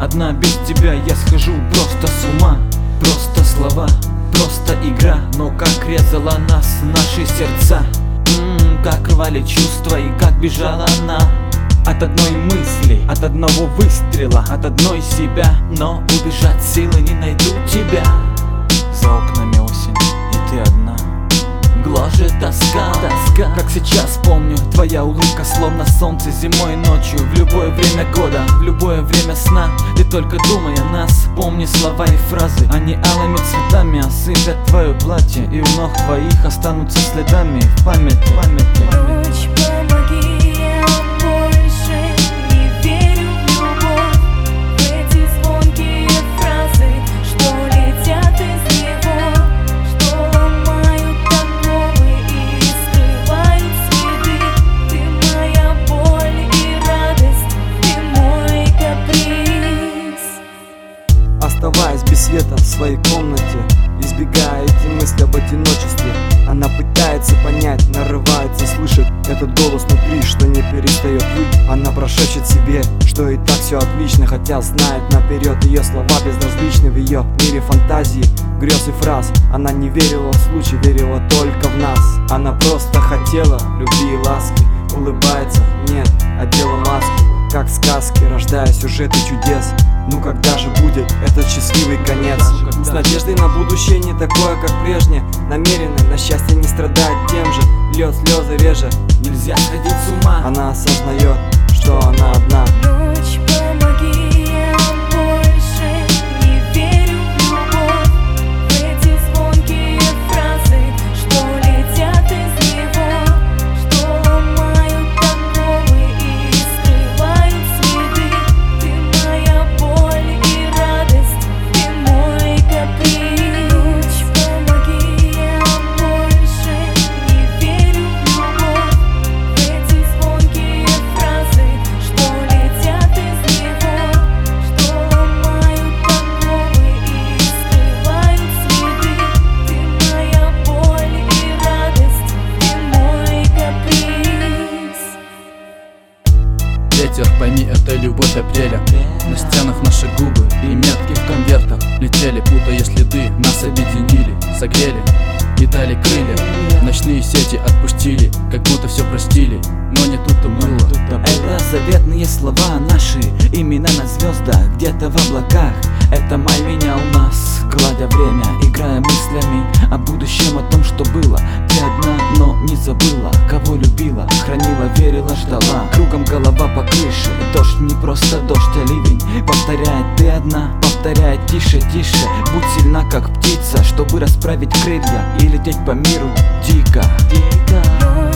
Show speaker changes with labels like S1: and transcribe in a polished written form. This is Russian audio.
S1: Одна без тебя я схожу просто с ума. Просто слова, просто игра, но как резала нас наши сердца. Как рвали чувства и как бежала она от одной мысли, от одного выстрела, от одной себя. Но убежать силы не найду тебя. За окнами осень, и ты одна. Гложет тоска, как сейчас помню. Твоя улыбка словно солнце зимой и ночью. В любое время года, в любое время сна. Ты только думай о нас, помни слова и фразы. Они алыми цветами осыпят твое платье, и у ног твоих останутся следами в памяти.
S2: Ночь, помоги, я больше не верю в любовь. В эти звонкие фразы, что летят из него, что ломают оковы и скрывают следы. Ты моя боль и радость, ты мой каприз.
S3: Оставаясь без света в своей комнате, избегая эти мысли об одиночестве, она пытается понять, нарывается слышать этот голос внутри, что не перестает выть. Она прошепчет себе, что и так все отлично, хотя знает наперед, ее слова безразличны. В ее мире фантазии, грез и фраз она не верила в случай, верила только в нас. Она просто хотела любви и ласки, улыбается, нет, одела маску, как сказки, рождая сюжеты чудес. Ну когда же будет этот счастливый конец? С надеждой на будущее не такое, как прежнее. Намеренно на счастье не страдает тем же. Льет слезы реже,
S1: Нельзя сходить с ума.
S3: она осознает, что она одна.
S2: Ночь, помоги, я больше не верю в любовь. В эти звонкие фразы, что летят из него, что ломают оковы и скрывают следы. Ты моя боль и радость, ты мой каприз. Ночь, помоги, я больше не верю в любовь. В эти звонкие фразы, что летят из него, что ломают оковы и скрывают следы. Ты моя боль и радость, ты мой каприз.
S4: Ветер, пойми, это любовь апреля. На стенах наши губы и метки в конвертах летели, путая следы, нас объединили, согрели и дали крылья. Ночные сети отпустили, как будто все простили, но не тут-то было.
S1: Это заветные слова наши, имена на звездах, где-то в облаках. Это май менял нас, гладя время, играя мыслями о будущем, о том, что было. Ты одна, но не забыла, кого любила, хранила, верила, ждала. Кругом голова по крыше, дождь не просто дождь, а ливень. Повторяет, ты одна, повторяет, тише, тише. Будь сильна, как птица, чтобы расправить крылья и лететь по миру дико.